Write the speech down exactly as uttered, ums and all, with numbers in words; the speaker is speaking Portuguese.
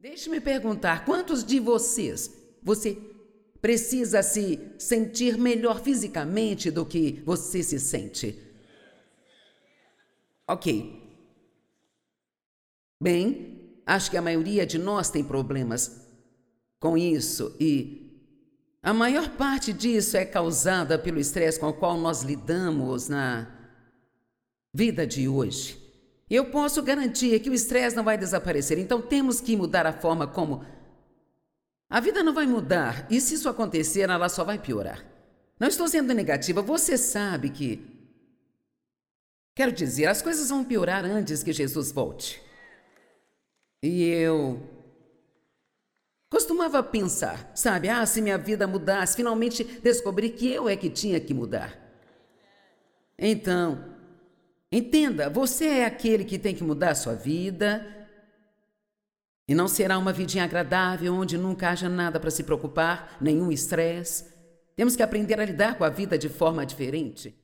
Deixe-me perguntar, quantos de vocês você precisa se sentir melhor fisicamente do que você se sente? Ok. Bem, acho que a maioria de nós tem problemas com isso e a maior parte disso é causada pelo estresse com o qual nós lidamos na vida de hoje. Eu posso garantir que o estresse não vai desaparecer, então temos que mudar a forma como... A vida não vai mudar, e se isso acontecer, ela só vai piorar. Não estou sendo negativa, você sabe que... Quero dizer, as coisas vão piorar antes que Jesus volte. E eu... costumava pensar, sabe, ah, se minha vida mudasse, finalmente descobri que eu é que tinha que mudar. Então... entenda, você é aquele que tem que mudar a sua vida e não será uma vidinha agradável onde nunca haja nada para se preocupar, nenhum estresse. Temos que aprender a lidar com a vida de forma diferente.